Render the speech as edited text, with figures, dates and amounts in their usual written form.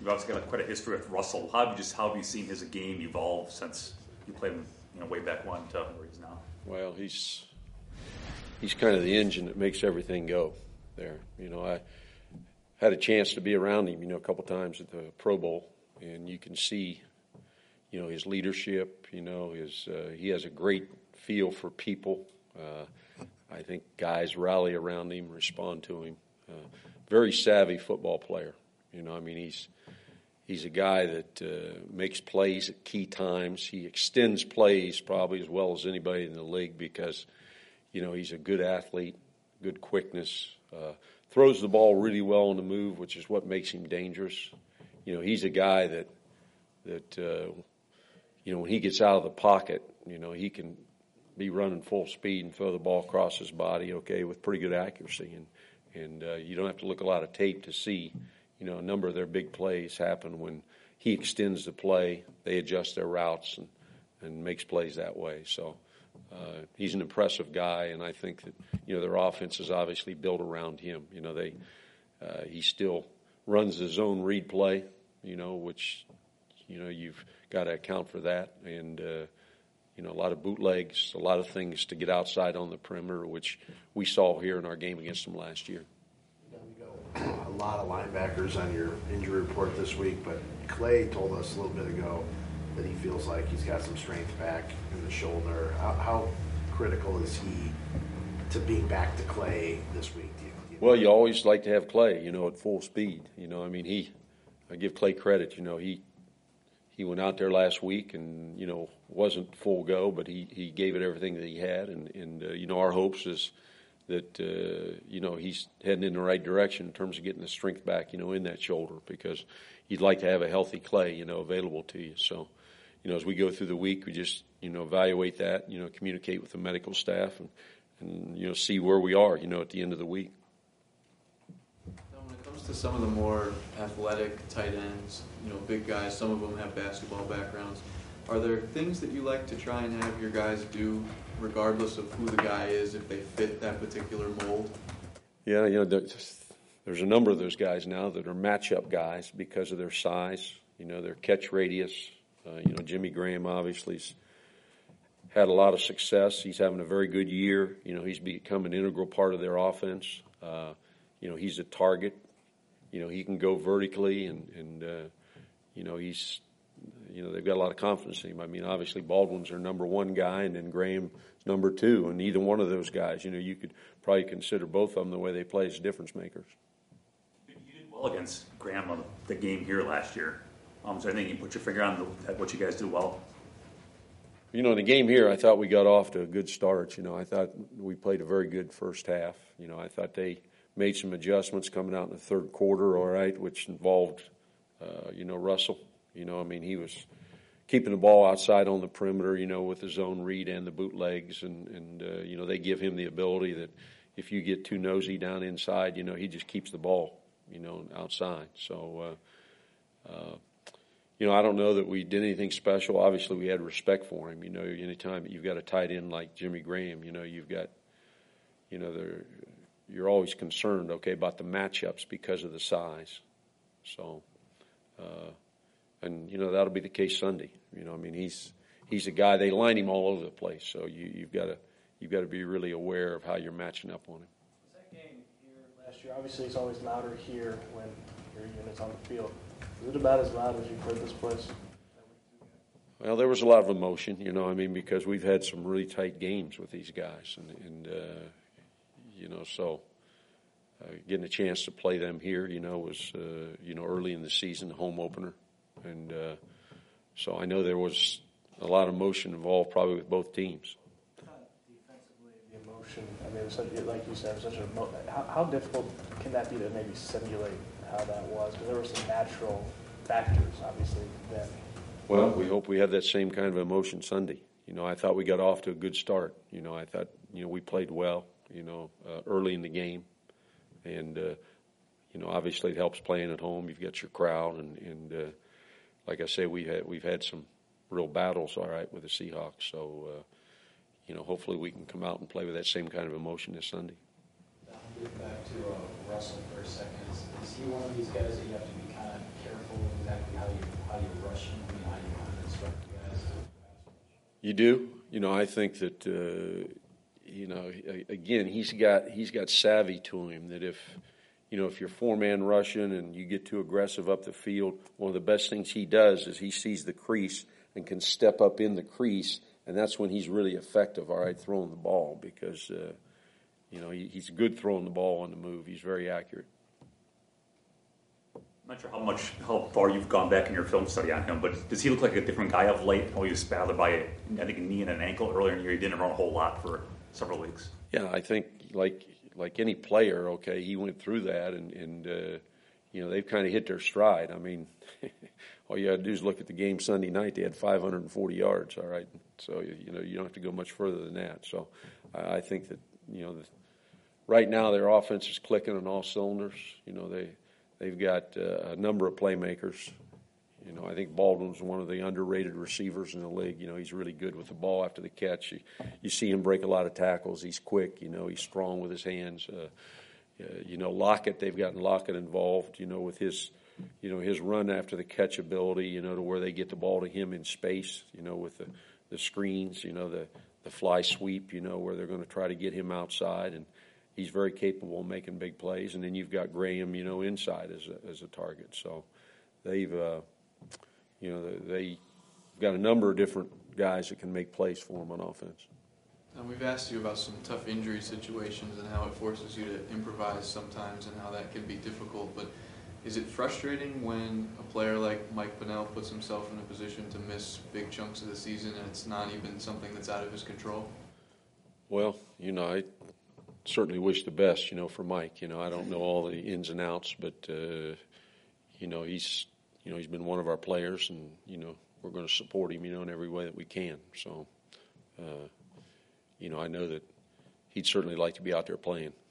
You've obviously got quite a history with Russell. How have you seen his game evolve since you played him, way back when to where he's now? Well, he's kind of the engine that makes everything go there. I had a chance to be around him, a couple times at the Pro Bowl, and you can see, his leadership. He has a great feel for people. I think guys rally around him, respond to him. Very savvy football player. He's a guy that makes plays at key times. He extends plays probably as well as anybody in the league because, he's a good athlete, good quickness, throws the ball really well on the move, which is what makes him dangerous. He's a guy that when he gets out of the pocket, he can be running full speed and throw the ball across his body, with pretty good accuracy. And you don't have to look a lot of tape to see, a number of their big plays happen when he extends the play, they adjust their routes and makes plays that way. So he's an impressive guy, and I think that, their offense is obviously built around him. He still runs the zone read play, which, you've got to account for that. And, a lot of bootlegs, a lot of things to get outside on the perimeter, which we saw here in our game against them last year. A lot of linebackers on your injury report this week, but Clay told us a little bit ago that he feels like he's got some strength back in the shoulder. How critical is he to being back to Clay this week? Do you Well, you always like to have Clay, at full speed. I give Clay credit. He went out there last week and, wasn't full go, but he gave it everything that he had. And our hopes is that, he's heading in the right direction in terms of getting the strength back, in that shoulder, because you'd like to have a healthy Clay, available to you. So, as we go through the week, we just, evaluate that, communicate with the medical staff and see where we are, at the end of the week. Now, when it comes to some of the more athletic tight ends, big guys, some of them have basketball backgrounds. Are there things that you like to try and have your guys do, regardless of who the guy is, if they fit that particular mold? Yeah, there's a number of those guys now that are matchup guys because of their size, their catch radius. Jimmy Graham obviously's had a lot of success. He's having a very good year. He's become an integral part of their offense. He's a target. He can go vertically, and he's, they've got a lot of confidence in him. Obviously Baldwin's their number one guy, and then Graham's number two, and either one of those guys, you could probably consider both of them the way they play as difference makers. You did well against Graham on the game here last year. So I think you put your finger on what you guys do well. In the game here, I thought we got off to a good start. I thought we played a very good first half. I thought they made some adjustments coming out in the third quarter, all right, which involved, Russell. He was keeping the ball outside on the perimeter, with the zone read and the bootlegs. And they give him the ability that if you get too nosy down inside, he just keeps the ball, outside. So, I don't know that we did anything special. Obviously, we had respect for him. Anytime you've got a tight end like Jimmy Graham, you've got, you're always concerned, about the matchups because of the size. So, and that'll be the case Sunday. He's a guy. They line him all over the place. So you've got to be really aware of how you're matching up on him. That game here last year, obviously, it's always louder here when your unit's on the field. Is it about as loud as you've heard this place? Well, there was a lot of emotion, because we've had some really tight games with these guys, and so getting a chance to play them here, was early in the season, the home opener, and so I know there was a lot of emotion involved, probably with both teams. Defensively, the emotion. It was such, like you said, it was such how difficult can that be to maybe simulate how that was? Because there were some natural factors, obviously, then. Well, we hope we have that same kind of emotion Sunday. I thought we got off to a good start. I thought, we played well, early in the game. And, obviously it helps playing at home. You've got your crowd. And like I say, we've had some real battles, all right, with the Seahawks. So, hopefully we can come out and play with that same kind of emotion this Sunday. Get back to Russell for a second. Is he one of these guys that you have to be kind of careful You do. I think that again, he's got savvy to him that if you're four-man rushing and you get too aggressive up the field, one of the best things he does is he sees the crease and can step up in the crease, and that's when he's really effective, all right, throwing the ball because, he's good throwing the ball on the move. He's very accurate. I'm not sure how far you've gone back in your film study on him, but does he look like a different guy of late? He was battled by, I think, a knee and an ankle earlier in the year. He didn't run a whole lot for several weeks. Yeah, I think like any player, okay, he went through that, and they've kind of hit their stride. I mean, all you got to do is look at the game Sunday night. They had 540 yards, all right? So, you don't have to go much further than that. So I think that, right now their offense is clicking on all cylinders. They've got a number of playmakers. I think Baldwin's one of the underrated receivers in the league. He's really good with the ball after the catch. You see him break a lot of tackles. He's quick. He's strong with his hands. Lockett, they've gotten Lockett involved, with his run after the catch ability, to where they get the ball to him in space, with the screens, the fly sweep, where they're going to try to get him outside. And he's very capable of making big plays. And then you've got Graham, inside as a target. So they've got a number of different guys that can make plays for them on offense. We've asked you about some tough injury situations and how it forces you to improvise sometimes and how that can be difficult. But is it frustrating when a player like Mike Pennel puts himself in a position to miss big chunks of the season and it's not even something that's out of his control? Well, I certainly wish the best, for Mike. I don't know all the ins and outs, but, he's been one of our players, and, we're going to support him, in every way that we can. So, I know that he'd certainly like to be out there playing.